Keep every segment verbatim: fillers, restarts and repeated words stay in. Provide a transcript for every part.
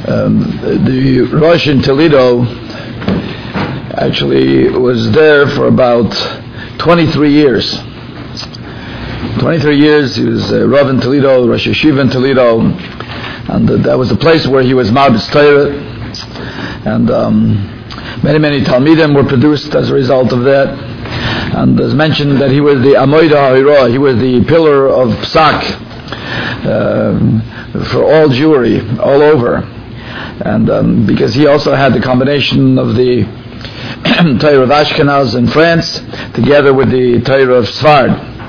Um, the Rosh in Toledo actually was there for about twenty-three years. twenty-three years, he was uh, Rav in Toledo, Rosh Yeshiva in Toledo, and uh, that was the place where he was Ma'abitz Torah, and um, many, many Talmidim were produced as a result of that. And as mentioned, that he was the Amoida Ha'ira, he was the pillar of Psak uh, for all Jewry, all over. And um, because he also had the combination of the Torah of Ashkenaz in France, together with the Torah of Sfard.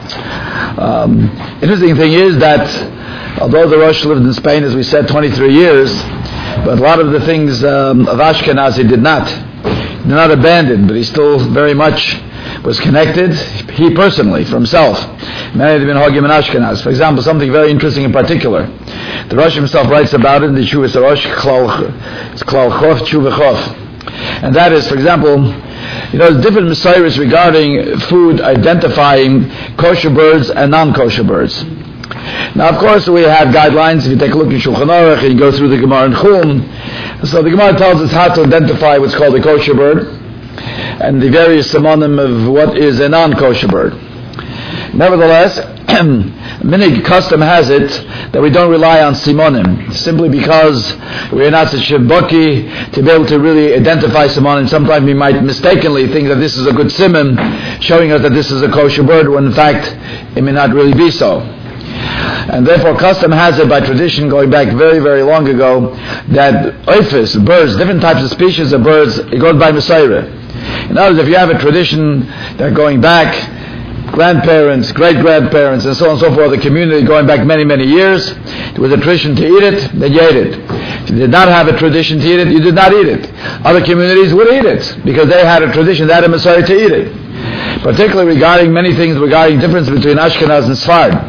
Um, interesting thing is that, although the Rosh lived in Spain, as we said, twenty-three years, but a lot of the things um, of Ashkenaz he did not. He did not abandon, but he still very much was connected, he personally, for himself. Many of them been Hagim and Ashkenaz. For example, something very interesting in particular. The Rosh himself writes about it in the Shuvas Rosh, it's Klal Chof, Tshuva Chof. And that is, for example, you know, different Messiahs regarding food, identifying kosher birds and non-kosher birds. Now, of course, we have guidelines. If you take a look at Shulchan Aruch and you go through the Gemara in Chum, so the Gemara tells us how to identify what's called a kosher bird and the various simonim of what is a non-kosher bird. Nevertheless, minig custom has it that we don't rely on simonim, simply because we're not such a bucky to be able to really identify simonim. Sometimes we might mistakenly think that this is a good simon, showing us that this is a kosher bird, when in fact it may not really be so. And therefore custom has it by tradition, going back very, very long ago, that oifis, birds, different types of species of birds, it goes by Messiah. In other words, if you have a tradition that going back, grandparents, great-grandparents, and so on and so forth, the community going back many, many years, there was a tradition to eat it, then you ate it. If you did not have a tradition to eat it, you did not eat it. Other communities would eat it, because they had a tradition, they had a Messiah to eat it. Particularly regarding many things, regarding difference between Ashkenaz and Sfard.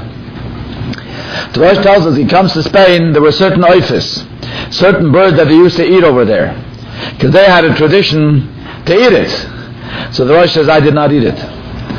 The Rosh tells us, he comes to Spain, there were certain oifis, certain birds that they used to eat over there, because they had a tradition to eat it. So the Rosh says, I did not eat it.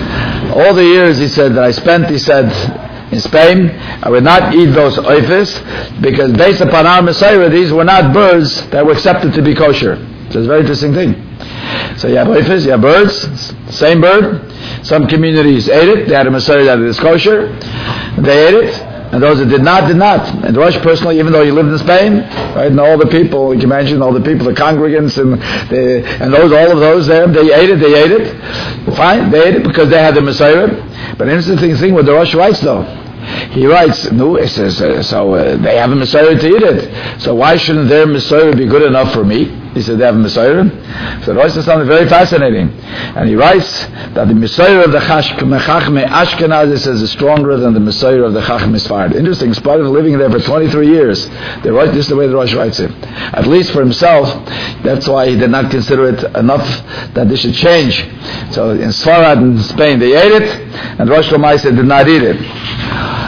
All the years, he said, that I spent, he said, in Spain, I would not eat those oifis, because based upon our Messiah, these were not birds that were accepted to be kosher. So it's a very interesting thing. So you have oifis, you have birds, same bird. Some communities ate it, they had a Messiah that is kosher, they ate it. And those that did not, did not. And Rosh personally, even though he lived in Spain, right, and all the people, you can imagine all the people, the congregants, and the, and those, all of those there, they ate it, they ate it. Fine, they ate it because they had the Messiah. But an interesting thing what the Rosh writes though. He writes, no, he says, uh, so uh, they have a Messiah to eat it. So why shouldn't their Messiah be good enough for me? He said, they have a Messiah. So Rosh says something very fascinating. And he writes that the Messiah of the Chachmei Ashkenaz, he says, is stronger than the Messiah of the Chachmei Sfard. Interesting, in spite of living there for twenty-three years, they write this the way the Rosh writes it. At least for himself, that's why he did not consider it enough that this should change. So in Sfarad and Spain, they ate it, and Rosh Hashanah did not eat it.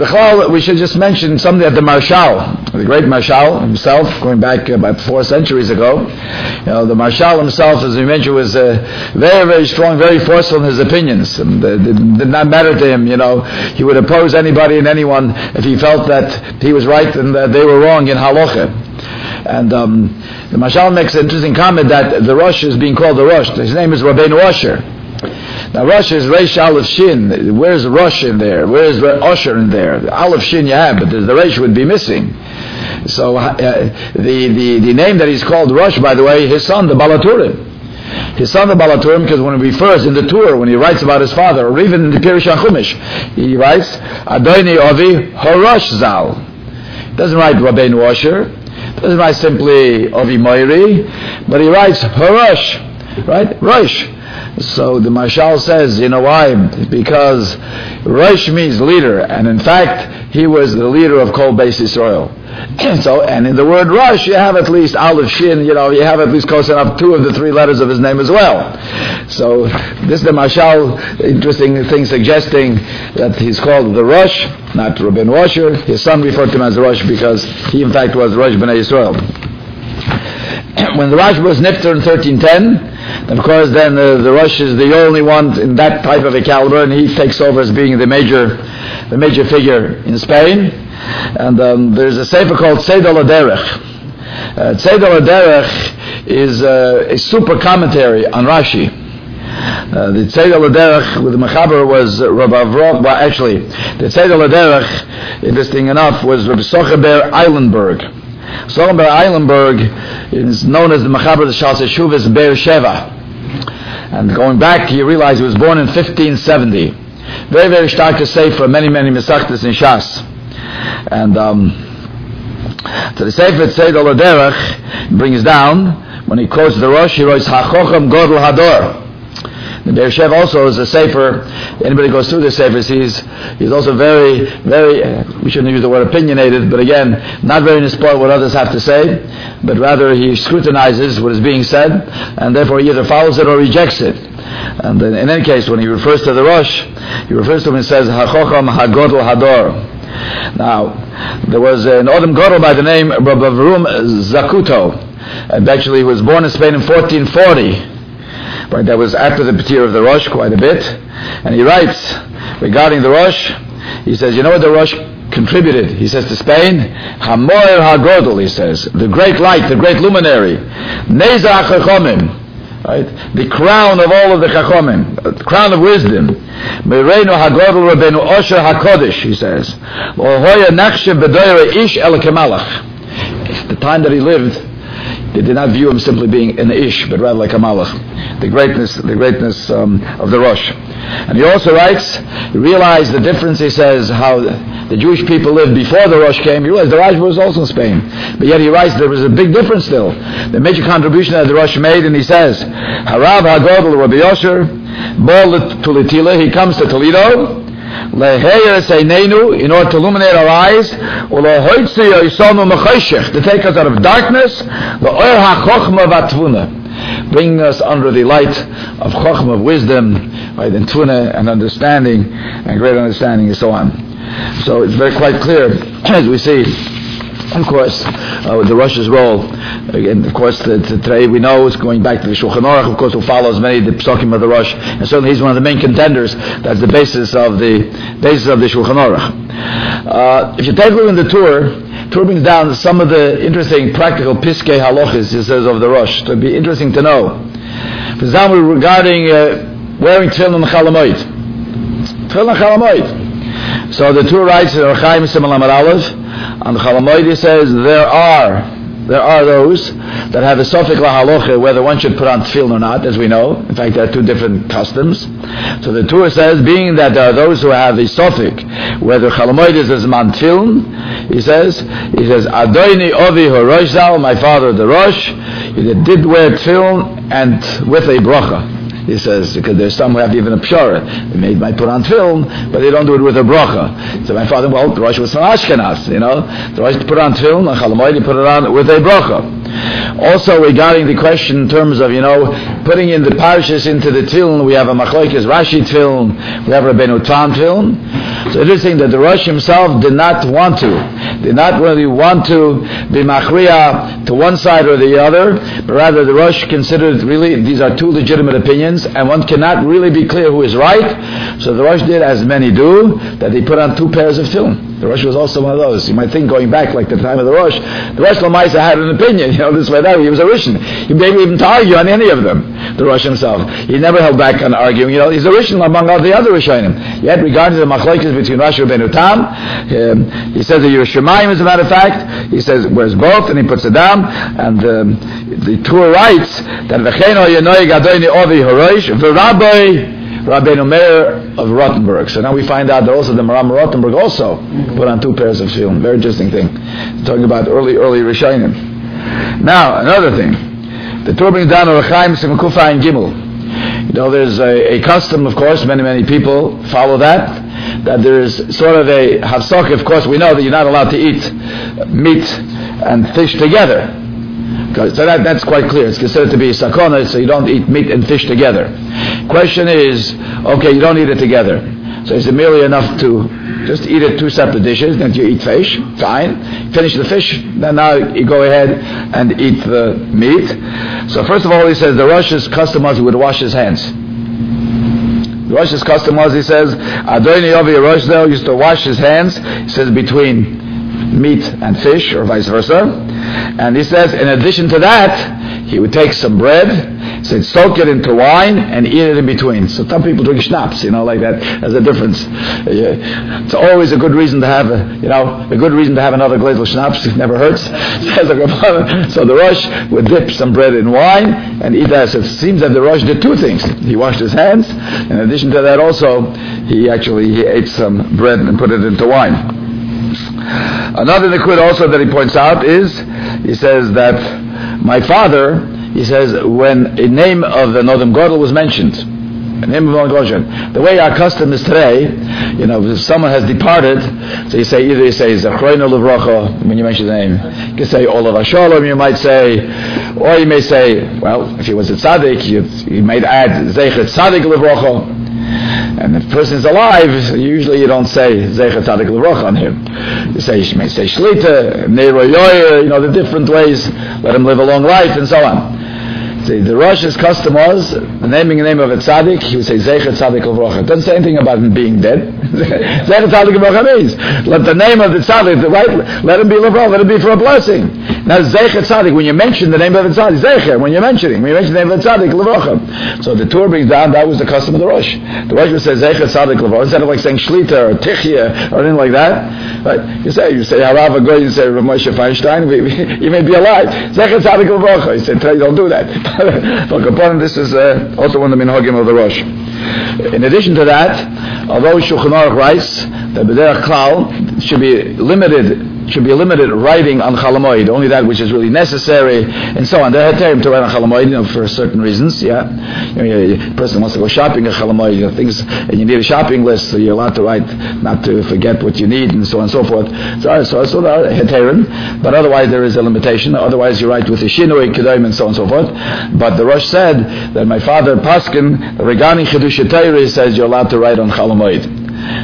We should just mention something that the Marshal, the great Marshal himself, going back about four centuries ago, you know, the Marshal himself, as we mentioned, was uh, very, very strong, very forceful in his opinions. And it did not matter to him, you know, he would oppose anybody and anyone if he felt that he was right and that they were wrong in halacha. And um, the Marshal makes an interesting comment that the Rosh is being called the Rosh. His name is Rabbeinu Osher. Now Rosh is Reish Aleph Shin. Where's Rosh in there? Where's Osher in there? The Aleph Shin you have, but the Reish would be missing. So uh, the, the, the name that he's called Rosh, by the way, his son, the Balaturim. His son, the Balaturim, because when he refers in the Torah, when he writes about his father, or even in the Pirush HaChumash, he writes, Adoni Ovi Horosh Zal. He doesn't write Rabbeinu Osher. He doesn't write simply Ovi Moiri, but he writes Horosh, right? Rosh. So the Marshal says, you know why? Because Rosh means leader, and in fact, he was the leader of Kol Beis Yisrael. So, and in the word Rosh, you have at least Aleph Shin, you know, you have at least close enough two of the three letters of his name as well. So, this is the Marshal, interesting thing suggesting that he's called the Rosh, not Rabbeinu Osher. His son referred to him as the Rosh because he in fact was Rosh B'nai Yisrael. When the Rosh was nifter in thirteen ten, of course then uh, the Rosh is the only one in that type of a caliber, and he takes over as being the major the major figure in Spain. And um, there's a sefer called Seder L'Derech. Uh, Tzedel HaDerech is uh, a super commentary on Rashi. Uh, the Tzedel HaDerech with the Mechaber was uh, Rabbi Avrov. Well, actually, the Tzedel HaDerech, interesting enough, was Rabbi Socher Ber Eilenberg. Socher Ber Eilenberg is known as the Mechaber of the Shas Yeshuvas Be'er Sheva. And going back, you realize he was born in fifteen seventy. Very, very stark to say for many, many Mesachtas in Shas. And um, so the Sefer Tzedel HaDerech brings down, when he quotes the Rosh, he writes, HaChocham Godel Hador. The Be'er Sheva also is a Sefer. Anybody goes through the Sefer sees he's also very, very, uh, we shouldn't use the word opinionated, but again, not very inspired what others have to say, but rather he scrutinizes what is being said, and therefore he either follows it or rejects it. And in, in any case, when he refers to the Rosh, he refers to him and says, HaChocham HaGodel Hador. Now, there was an Odom Godel by the name of Rabbi Avrum Zakuto, and actually he was born in Spain in fourteen forty. Right, that was after the Petir of the Rosh quite a bit. And he writes regarding the Rosh, he says, you know what the Rosh contributed? He says to Spain, Hamoer HaGodel, he says, the great light, the great luminary, Neza HaChachomim, right, the crown of all of the Chachomim, the crown of wisdom, Mereinu HaGodel Rabbeinu Osher HaKodesh, he says, Ohoya Nachshe B'doyre Ish El Kemalach. The time that he lived, they did not view him simply being an ish, but rather like a malach. The greatness, the greatness um, of the Rosh. And he also writes, he realized the difference, he says, how the Jewish people lived before the Rosh came. He realized the Rosh was also in Spain. But yet he writes there was a big difference still. The major contribution that the Rosh made, and he says, Harav HaGodel Rabbi Yosher, Bol to Litila, he comes to Toledo, in order to illuminate our eyes, to take us out of darkness, bringing us under the light of chokhmah, of wisdom, right, and tvuna, and understanding, and great understanding, and so on. So it's very quite clear, as we see, of course, uh, the Rosh's role. Again, of course, the, the, today we know it's going back to the Shulchan Aruch, of course, who follows many of the psukim of the Rosh, and certainly he's one of the main contenders. That's the basis of the basis of the Shulchan Aruch. Uh, if you take a look in the tour, tour brings down some of the interesting practical piskei halachas, he says, of the Rosh. So it'd be interesting to know. For example, regarding uh, wearing tefillin and chalamoid. Tefillin and chalamoid. So the Torah writes in Rechaim Siman Lamed Aleph, on the Chalamoid he says there are there are those that have a sofik lahalocha whether one should put on tefillin or not, as we know. In fact, there are two different customs. So the Torah says, being that there are those who have a sofik whether Chalamoid is as man tefillin, he says he says Adoini Ovi HaRosh Zal, my father the Rosh, he did wear tefillin and with a bracha. He says, because there's some who have even a pshara. They made, might put on tefillin, but they don't do it with a bracha. So my father, well, the Rosh was from Ashkenaz, you know. The Rosh put on tefillin, and Chalamoid, he put it on with a bracha. Also, regarding the question in terms of, you know, putting in the parashas into the tefillin, we have a machlokes Rashi tefillin, we have Rabbeinu Tam tefillin. So interesting that the Rosh himself did not want to, did not really want to be machriya to one side or the other, but rather the Rosh considered really, these are two legitimate opinions, and one cannot really be clear who is right. So the Rosh did, as many do, that they put on two pairs of tefillin. The Rosh was also one of those. You might think, going back like the time of the Rosh, the Rosh Lamaisa had an opinion, you know, this way, that way. He was a Rishon. He maybe even to argue on any of them, the Rosh himself. He never held back on arguing. You know, he's a Rishon among all the other Rishonim. Yet, regarding the machlokes between Rashi and Rabbeinu Tam, um, he says that Yerushalayim, as a matter of fact, he says, wears both, and he puts it down, and um, the Torah writes that V'chein Yenoig Adoini Ovi HaRosh V'Rabbi Rabbeinu Meir of Rothenburg. So now we find out that also the Maram of Rothenburg also put on two pairs of tefillin. Very interesting thing. Talking about early, early Rishonim. Now, another thing. The Torah brings down a Rechaim Siman Kufa and Gimel. You know, there's a, a custom, of course, many, many people follow that, that there's sort of a hafsok. Of course, we know that you're not allowed to eat meat and fish together. So that, that's quite clear. It's considered to be sakona, so you don't eat meat and fish together. Question is, okay, you don't eat it together. So is it merely enough to just eat it two separate dishes, then you eat fish, fine. Finish the fish, then now you go ahead and eat the meat. So first of all, he says the Rosh's custom was he would wash his hands. The Rosh's custom was, he says, Adoni Yovi Rosh used to wash his hands, he says, between meat and fish, or vice versa. And he says, in addition to that, he would take some bread, so he'd soak it into wine and eat it in between. So some people drink schnapps, you know, like that. There's a difference. It's always a good reason to have, a, you know, a good reason to have another glass of schnapps. It never hurts. So the Rosh would dip some bread in wine and eat that. So it seems that the Rosh did two things. He washed his hands. In addition to that, also he actually he ate some bread and put it into wine. Another liquid also that he points out is, he says that my father, he says, when a name of the Nodem Godel was mentioned, the name of Nodem Godel, the way our custom is today, you know, if someone has departed, so you say, either you say Zachroinu Levracha when you mention the name, you can say Olav Hashalom, you might say, or you may say, well, if he was a tzaddik, you, you might add Zeichet Tzaddik Levracha. And if the person is alive, usually you don't say Zeichet Tzaddik L'Vrocha on him. You say, you may say Shlita, Neiro Yoyer, you know, the different ways, let him live a long life, and so on. See, the Rosh's custom was, the naming the name of a tzaddik, he would say Zeichet Tzaddik L'Vrocha. It doesn't say anything about him being dead. Zeichet Tzaddik L'Vrocha means, let the name of the tzaddik, right, let him be L'Vrocha, let it be for a blessing. Now, Zeichet Tzaddik, when you mention the name of the tzaddik, Zeichet, when you're mentioning, when you mention the name of the tzaddik, L'Vrocha. So the Torah brings down, that was the custom of the Rosh. The Rosh would say Zeichet Tzaddik L'Vrocha, instead of like saying Shlita or Tichya or anything like that. Right? You say, you say Harav Agoy, you say Rav Moshe Feinstein, you may be alive. Zeichet Tzaddik L'Vrocha. He said, don't do that. But upon this is uh, also one of the minhagim of the Rosh. In addition to that, although Shulchan Aruch writes that B'derech Klal should be limited, should be limited writing on Chol Hamoed, only that which is really necessary, and so on. There are heterim to write on Chol Hamoed, you know, for certain reasons. Yeah, you know, a person wants to go shopping at Chol Hamoed, you know, things, and you need a shopping list, so you're allowed to write, not to forget what you need, and so on and so forth. So, so, so there are heterim, but otherwise there is a limitation. Otherwise you write with a shinui, kedaim, and so on and so forth. But the Rosh said that my father Paskin regarding Chidush HaTorah says you're allowed to write on Chol Hamoed.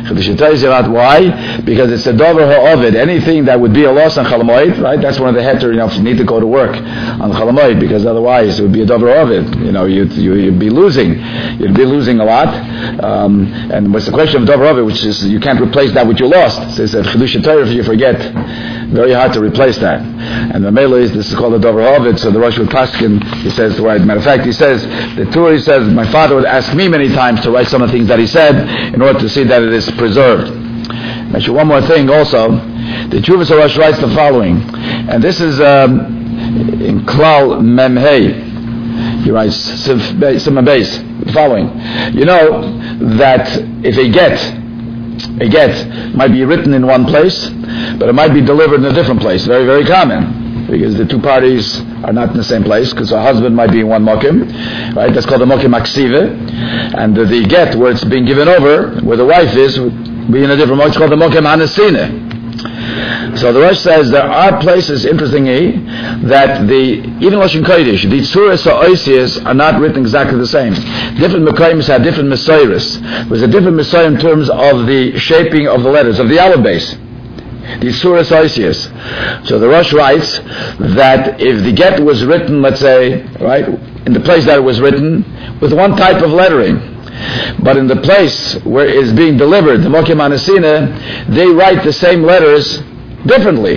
Why? Because it's a dover ha'ovid. Anything that would be a loss on Chol Hamoed, right? That's one of the heter. You know, if you need to go to work on Chol Hamoed, because otherwise it would be a dover ha'ovid. You know, you'd, you'd be losing. You'd be losing a lot. Um, and what's the question of dover ha'ovid, which is you can't replace that which you lost. It says that Chidush HaTorah, if you forget, very hard to replace that. And the Mela is this is called a dover ha'ovid. So the Rosh Paskin, he says the right. Matter of fact, he says the Torah says my father would ask me many times to write some of the things that he said in order to see that it is preserved. Mention one more thing also. The Chuvas HaRosh writes the following, and this is um, in Klal Mem Hey. He writes Simon Beis the following. You know that if a get a get might be written in one place, but it might be delivered in a different place. Very, very common, because the two parties are not in the same place, because a husband might be in one mokim, right? That's called the mokim aksive, and the, the get where it's being given over, where the wife is, would be in a different mokim. It's called the mokim hanasine. So the Rosh says there are places, interestingly, that the even Lashon Kodesh, the tzuras or oisias are not written exactly the same. Different mekayim have different messiahs. There's a different messiah in terms of the shaping of the letters of the aleph base. The tzuras oisias. So the Rosh writes that if the get was written, let's say, right, in the place that it was written, with one type of lettering, but in the place where it is being delivered, the Mokim Anasina, they write the same letters differently.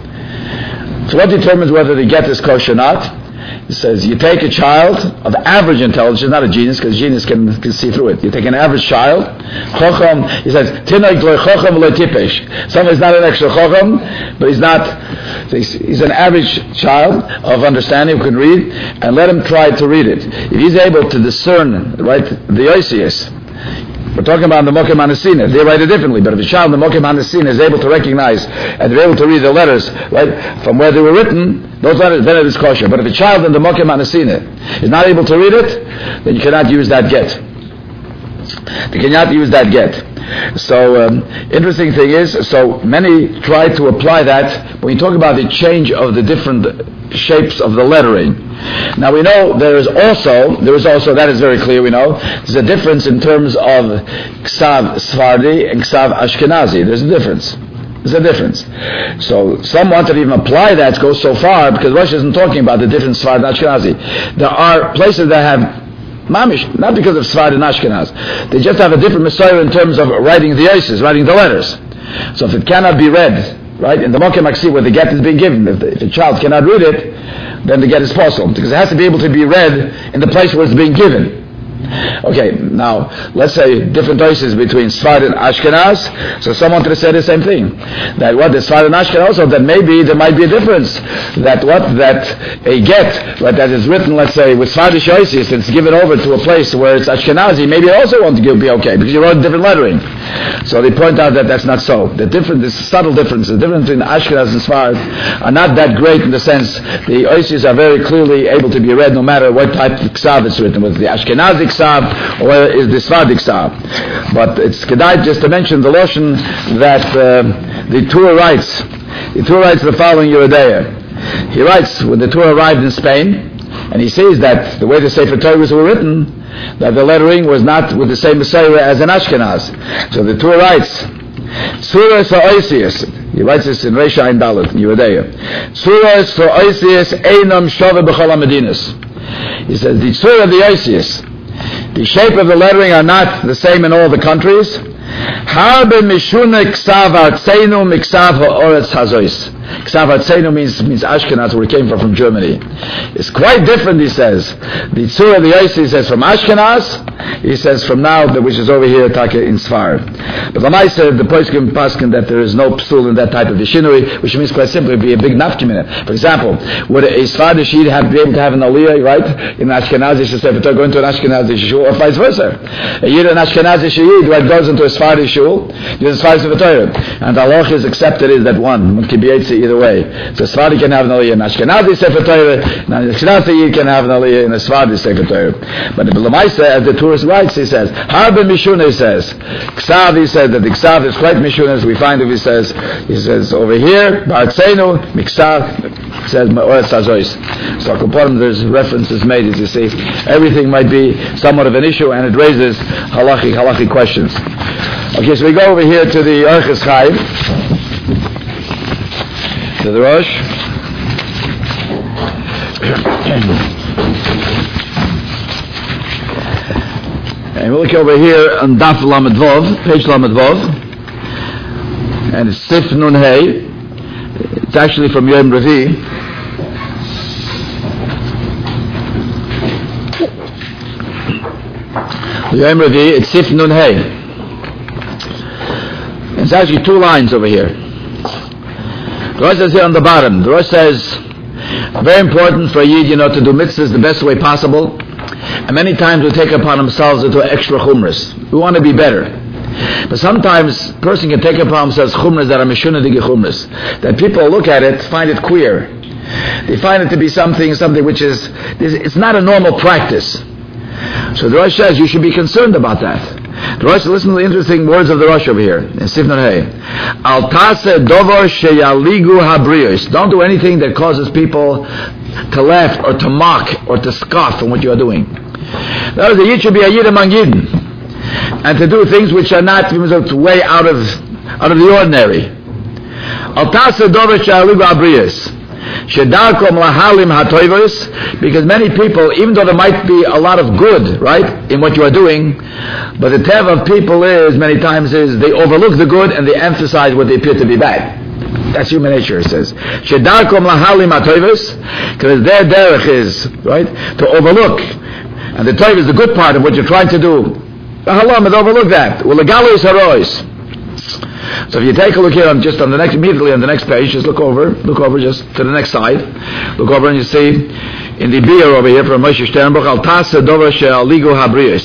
So what determines whether the get is kosher or not? It says you take a child of average intelligence, not a genius, because genius can, can see through it. You take an average child, chocham, he says, tinoik lo chocham lo tipesh. Someone is not an extra chocham, but he's not, he's, he's an average child of understanding who can read, and let him try to read it. If he's able to discern, right, the oisius, we're talking about the Mokim Hanasina. They write it differently, but if a child in the Mokim Hanasina is able to recognize and they're able to read the letters, right, from where they were written, those letters, then it is kosher. But if a child in the Mokim Hanasina is not able to read it, then you cannot use that get. You cannot use that get. So, um, interesting thing is, so many try to apply that when you talk about the change of the different shapes of the lettering. Now we know there is also, there is also, that is very clear, we know, there's a difference in terms of Ksav Sfardi and Ksav Ashkenazi. There's a difference. There's a difference. So some want to even apply that, go so far, because Rosh isn't talking about the different Sfardi and Ashkenazi. There are places that have Mamish, not because of Sfardi and Ashkenaz. They just have a different Messiah in terms of writing the Isis, writing the letters. So if it cannot be read, right? In the Mokem Maksi, where the get is being given, if, the, if a child cannot read it, then the get is possible, because it has to be able to be read in the place where it's being given. Okay, now, let's say different choices between Sfard and Ashkenaz. So someone wanted to say the same thing. That what, the Sfard and Ashkenaz also, that maybe there might be a difference. That what, that a get, right, that is written, let's say, with Sfardish Oasis, it's given over to a place where it's Ashkenazi, maybe it also won't be okay, because you wrote different lettering. So they point out that that's not so. The difference, the subtle difference, the difference between Ashkenaz and Sfard are not that great in the sense the Oasis are very clearly able to be read no matter what type of Ksav it's written, whether the Ashkenazi Ksav or whether it's the Sfardi Ksav. But it's kedai just to mention the Loshen that uh, the Torah writes, the Torah writes the following Yeridea. He writes, when the Torah arrived in Spain, and he says that the way the Sefer Torahs were written, that the lettering was not with the same Messiah as in Ashkenaz. So the Torah writes, Surah Sa'oisius, he writes this in Reish Ayin Dalet, in Yeridea. Surah Sa'oisius Einam Shove B'chol HaMedinas. He says, the Surah of the Oisius, the shape of the lettering are not the same in all the countries. Harbe mishune ksav artseinu miksav ha'oretz hazois. Ksav artseinu means means Ashkenaz, where it came from, from Germany. It's quite different, he says. The Tzura of the Yosi says from Ashkenaz, he says from now, which is over here, Taka in Sfar. But Lamai said, the Poskim Paskin, that there is no psul in that type of Yishinui, which means quite simply be a big nafkiminah. For example, would a Sfardish Yid have be able to have an Aliyah, right? In Ashkenazi Shul, go into an Ashkenazi Shul, or vice versa. A Yid in Ashkenazi Shul, right, goes into a Sfardi Shul, uses Sfardi Sefer Torah. And the Allah is accepted is that one, one can be either way. So Sfardi can have an Aliyah in Ashkenazi Sefer Torah, and Ashkenazi Yid can have an Aliyah in a Sfardi Sefer Torah. But the Lamaisa, as the tourist writes, he says, Harbe Mishune, he says, Ksav, he said that the Ksav is quite Mishune, as we find if he says, he says over here, Ba'atzenu, Miksav, says Ma'oretz Hazois. So Kaponim, there's references made, as you see. Everything might be somewhat of an issue, and it raises halachic, halachic questions. Okay, so we go over here to the Orchos Chaim, to the Rosh. And we look over here on Daf Lamed Vov, page Lamed Vov, and it's Sif Nun Hey. It's actually from Yom Revi. Yom Revi, it's Sif Nun Hey. It's actually two lines over here. The Rosh says here on the bottom, the Rosh says, very important for a Yid, you know, to do mitzvahs the best way possible. And many times we take upon themselves to do extra chumras. We want to be better. But sometimes a person can take upon themselves chumras that are mishunadigi chumras. That people look at it, find it queer. They find it to be something, something which is, it's not a normal practice. So the Rosh says you should be concerned about that. The Rosh, listen to the interesting words of the Rosh over here in Sif Nun Hey. Al taseh dovar sheyaligu habriyos. Don't do anything that causes people to laugh or to mock or to scoff from what you are doing. That is, a Yid should be a Yid among Yidden, and to do things which are not way out of out of the ordinary. Al taseh dovar sheyaligu habriyos. Shedarkom lahalim hatoivos, because many people, even though there might be a lot of good, right, in what you are doing, but the tev of people is, many times is, they overlook the good and they emphasize what they appear to be bad. That's human nature, it says. Shedarkom lahalim hatoivos, because their derech is, right, to overlook, and the toiv is the good part of what you're trying to do. Halam is overlook that. Well, the galos harois. So if you take a look here on just on the next, immediately on the next page, just look over, look over just to the next side, look over and you see in the beer over here from Moshe Sternbuch, Al Tasa Dover She'aligu Habriyos.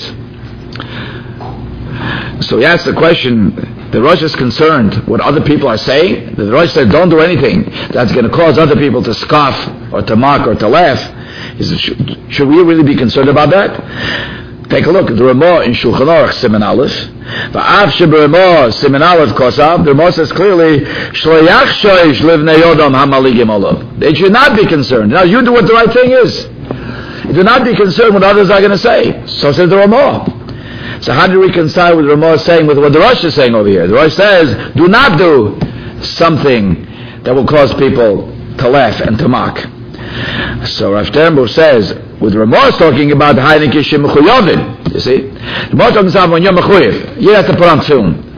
So he asks the question, the Rosh is concerned what other people are saying. The Rosh says don't do anything that's going to cause other people to scoff or to mock or to laugh. He says, should, should we really be concerned about that? Take a look at the Ramah in Shulchan Aruch Siman Aleph. Va'av sheberamah Siman Aleph Kosav. The Ramah says clearly, Shlo yachshoish livnei Yodam hamaligim olav. They should not be concerned. Now you do what the right thing is. Do not be concerned what others are going to say. So says the Ramah. So how do we reconcile with the Ramah saying with what the Rosh is saying over here? The Rosh says, do not do something that will cause people to laugh and to mock. So Rav Sternbuch says, with Ramah talking about Heineke Shemechuyovin, you see, Ramah talking about when you're mechuyev, you have to put on tefillin.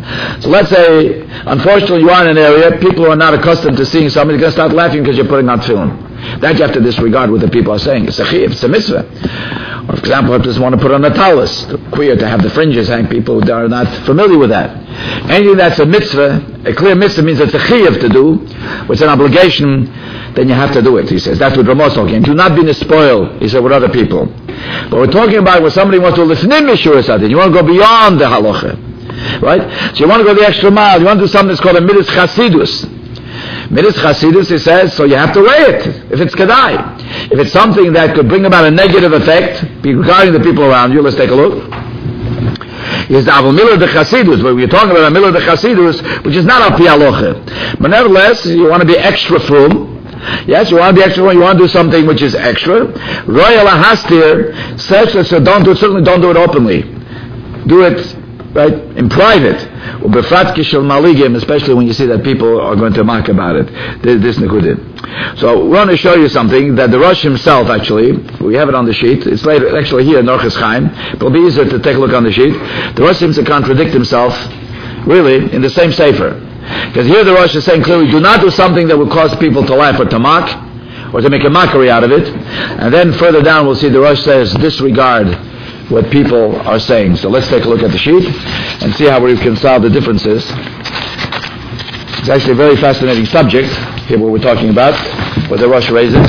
So let's say, unfortunately, you are in an area, people who are not accustomed to seeing somebody are going to start laughing because you're putting on tefillin. That you have to disregard what the people are saying. It's a chiyuv, it's a mitzvah. Or, for example, if just want to put on a talis, queer to have the fringes hang, people who are not familiar with that. Anything that's a mitzvah, a clear mitzvah means it's a chiyuv to do, which is an obligation, then you have to do it, he says. That's what Ramos talking. Do not be nespoil, he said, with other people. But we're talking about when somebody wants to lifnim mishur sadin, you want to go beyond the halacha. Right? So you want to go the extra mile, you want to do something that's called a midas chasidus. Midas Chasidus, he says, so you have to weigh it, if it's kedai. If it's something that could bring about a negative effect regarding the people around you, let's take a look. Is the Avil Miller de Chasidus, but we're talking about a Miller de Chasidus, which is not al pi halacha. But nevertheless, you want to be extra frum. Yes, you want to be extra frum, you want to do something which is extra. Royal Ahastir says that, so don't do it, certainly don't do it openly. Do it, right, in private. Especially when you see that people are going to mock about it. This Nekudim. So we want to show you something that the Rosh himself, actually, we have it on the sheet. It's later, actually here in Orchos Chaim. It'll be easier to take a look on the sheet. The Rosh seems to contradict himself, really, in the same sefer. Because here the Rosh is saying clearly, do not do something that will cause people to laugh or to mock, or to make a mockery out of it. And then further down we'll see the Rosh says, disregard what people are saying. So let's take a look at the sheet and see how we reconcile the differences. It's actually a very fascinating subject here, what we're talking about, what the Rosh raises.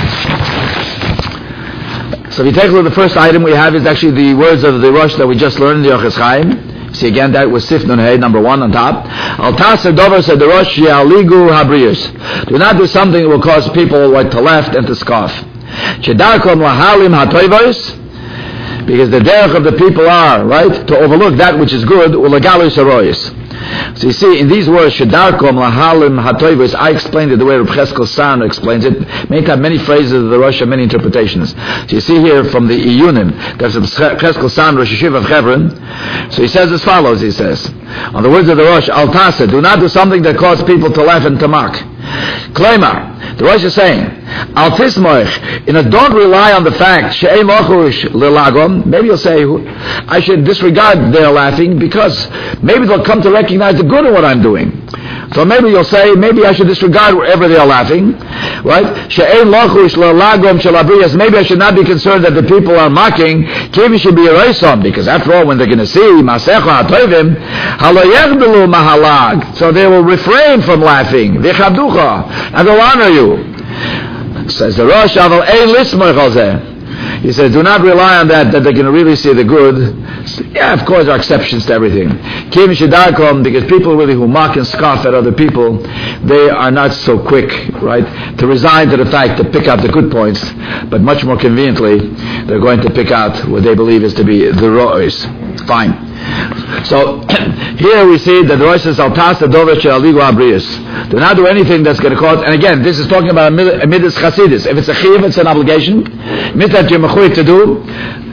So if you take a look at the first item we have is actually the words of the Rosh that we just learned in the Orchos Chaim. See again, that was Sif Nun Hey, number one on top. Al Taser Dover said the Rosh Ya'aligu Habriyus. Do not do something that will cause people like to laugh and to scoff. Chedarkom Lahalim HaToivos. Because the derech of the people are, right, to overlook that which is good, ulagalu saroyis. So you see, in these words, shedarkom lahalim hatoivos, I explained it the way Reb Cheskel San explains it. Many times, many phrases of the Rosh have many interpretations. So you see here from the Iyunim, there's Reb Cheskel San, Rosh Yeshiva of Hebron. So he says as follows, he says, on the words of the Rosh, al tasa, do not do something that causes people to laugh and to mock. Klaimar, the Rosh is saying, al tismoich, you know, don't rely on the fact, she'ei mochush lilagom, maybe you'll say, I should disregard their laughing because maybe they'll come to recognize the good of what I'm doing. So maybe you'll say, maybe I should disregard wherever they are laughing, right? She'ei mochush lilagom shalabriyas, maybe I should not be concerned that the people are mocking, kivi should be erased, because after all, when they're going to see, masecha hatoivim, halo yegdelu mahalag, so they will refrain from laughing, v'chabducha, and they'll honor you. Says the Rosh, aval ein lismoich al zeh. He says, do not rely on that, that they can really see the good. Yeah, of course, there are exceptions to everything. Kim Shidakom, because people really who mock and scoff at other people, they are not so quick, right, to resign to the fact to pick out the good points, but much more conveniently, they're going to pick out what they believe is to be the ro'os. Fine. So, here we see that the Rosh says, Al tas adover she'aligu abriyus. Do not do anything that's going to cause, and again, this is talking about a midas chasidus. If it's a chiyuv, it's an obligation. Mitzvah you're mechuyev to do,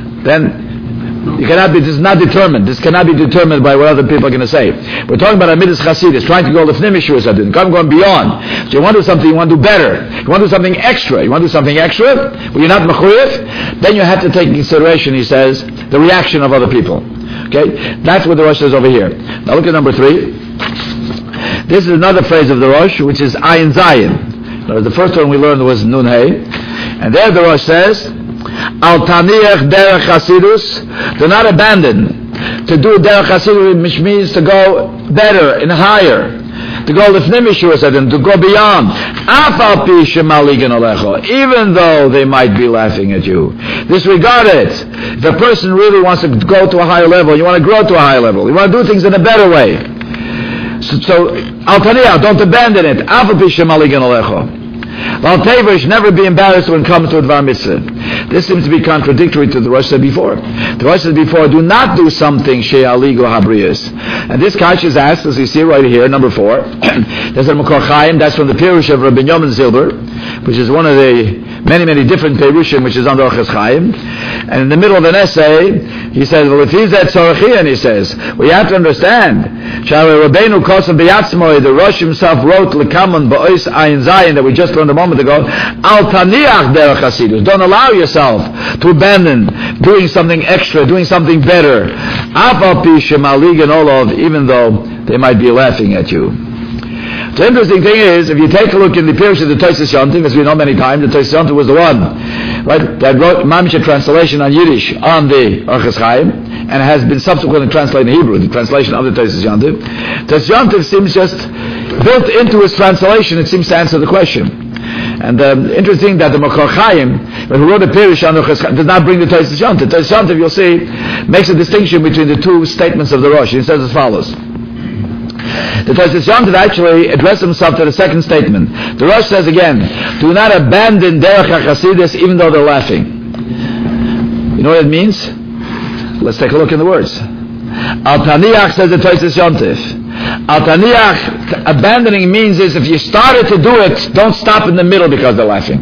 then you cannot be, this is not determined. This cannot be determined by what other people are going to say. We're talking about a midas chasidus, trying to go lifnim mishur sadin, come going beyond. So you want to do something, you want to do better. You want to do something extra. You want to do something extra, but you're not mechuyev, then you have to take into consideration, he says, the reaction of other people. Okay, that's what the Rosh says over here. Now look at number three. This is another phrase of the Rosh, which is Ayin Zayin. Now, the first one we learned was Nun Hey, and there the Rosh says, Al taniach derech chasidus, do not abandon to do derech chasidus, which means to go better and higher, to go lifnim mishur sadin, to go beyond. Afal pi shemaligan alecho, even though they might be laughing at you. Disregard it. If a person really wants to go to a higher level, you want to grow to a higher level, you want to do things in a better way. So, so al taniyah, don't abandon it. Afal pi shemaligan alecho. Al tevrish, never be embarrassed when it comes to a dvar mitzvah. This seems to be contradictory to the Rosh said before. The Rosh said before, do not do something she'aligu habriyas. And this kash is asked, as you see right here, number four. There's a Makor Chaim, that's from the Pirush of Rabbi Yomin Zilber, which is one of the many, many different Perushim, which is under Orchos Chaim. And in the middle of an essay, he says, well, if he's that Tzarachian, he says, well, you have to understand, Shari Rabbeinu Kosav B'yatzmoi, the Rosh himself wrote L'kaman Ba'ois Ayin Zayin, that we just learned a moment ago, Al Taniach Derech Hasidus. Don't allow yourself to abandon doing something extra, doing something better. Afal Pi Shemalig Olov, even though they might be laughing at you. The interesting thing is, if you take a look in the Pirush of the Tosfos Yontif, as we know many times, the Tosfos Yontif was the one, right, that wrote Mamish translation on Yiddish on the Orchos Chaim, and has been subsequently translated in Hebrew, the translation of the Tosfos Yontif. Tosfos Yontif seems just built into his translation, it seems to answer the question. And um, interesting that the Makor Chaim, who wrote a Pirush on Orchos Chaim, does not bring the Tosfos Yontif. Tosfos Yontif, you'll see, makes a distinction between the two statements of the Rosh. He says as follows. The Tosfos Yontif actually addressed himself to the second statement. The Rosh says again, do not abandon Derech HaChasidus even though they're laughing. You know what it means? Let's take a look in the words. Al Taniach, says the Tosfos Yontif. Al Taniach, abandoning means is if you started to do it, don't stop in the middle because they're laughing.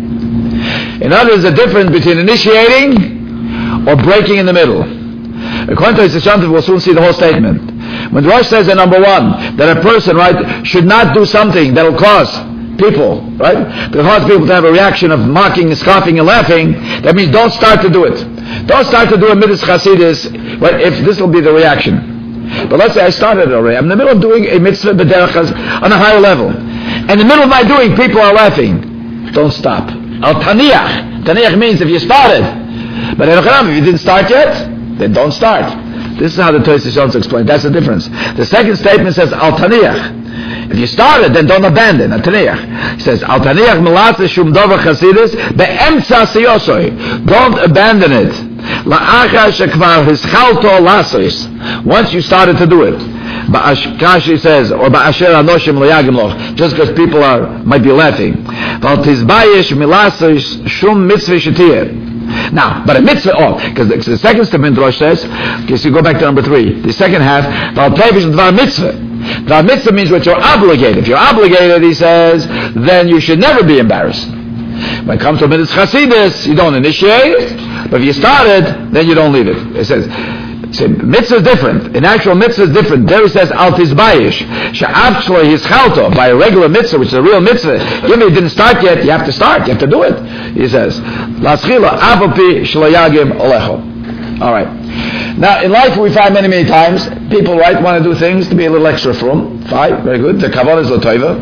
In other words, the difference between initiating or breaking in the middle. According to Tosfos Yontif, we'll soon see the whole statement. When the Rosh says in number one that a person, right, should not do something that will cause people, right, that cause people to have a reaction of mocking, scoffing, and laughing, that means don't start to do it. Don't start to do a mitzvah chasidus, right, if this will be the reaction. But let's say I started already. I'm in the middle of doing a mitzvah b'derech on a higher level. And in the middle of my doing, people are laughing. Don't stop. Al taniach. Taniach means if you started. But if you didn't start yet, then don't start. This is how the Tosfos Yontif explains. That's the difference. The second statement says Al Taniach. If you started, then don't abandon. Al Taniach. He says Al Taniach Melatze Shum Dover Chasidus Be'emtza Siyosoi. Don't abandon it. La'achar Shekvar Hischalto Lasois. Once you started to do it. Kashi says, or Ba'asher Anoshim Lo'yagim Loch. Just because people are might be laughing. Val Tizbayesh Milasois Shum Mitzvah Shetiyah. Now, but a mitzvah, oh, because the, the second statement Rosh says, okay, so you go back to number three. The second half, Val Tevish Dvar Mitzvah. Dvar Mitzvah means what you're obligated. If you're obligated, he says, then you should never be embarrassed. When it comes to mitzvah chasidus, you don't initiate, but if you started, then you don't leave it. It says, so mitzvah is different. An actual mitzvah is different. There he says, Al Tizbayish. Sha'avchlo Yischalto. By a regular mitzvah, which is a real mitzvah. Even if you didn't start yet, you have to start. You have to do it. He says, Laschila Avopi Shlayagim Olecho. Alright. Now, in life we find many, many times, people, right, want to do things to be a little extra from. Fine, very good. The Kavanah is L'Toiva.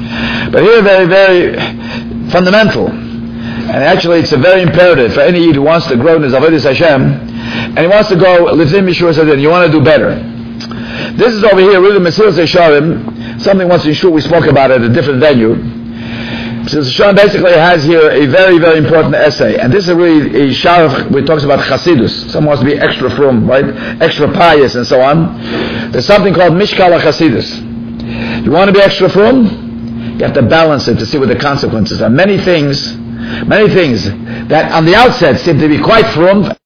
But here, very, very fundamental. And actually, it's a very imperative for any Yid who wants to grow in his Avodas Hashem, and he wants to go, Livzim Yeshua said, you want to do better. This is over here, really, Mesilas Yesharim, something once in Shul we spoke about at a different venue. Mesilas Yesharim basically has here a very, very important essay, and this is really a Shar which talks about Chasidus. Someone wants to be extra frum, right? Extra pious and so on. There's something called Mishkal HaChasidus. You want to be extra frum? You have to balance it to see what the consequences are. Many things, many things that on the outset seem to be quite frum,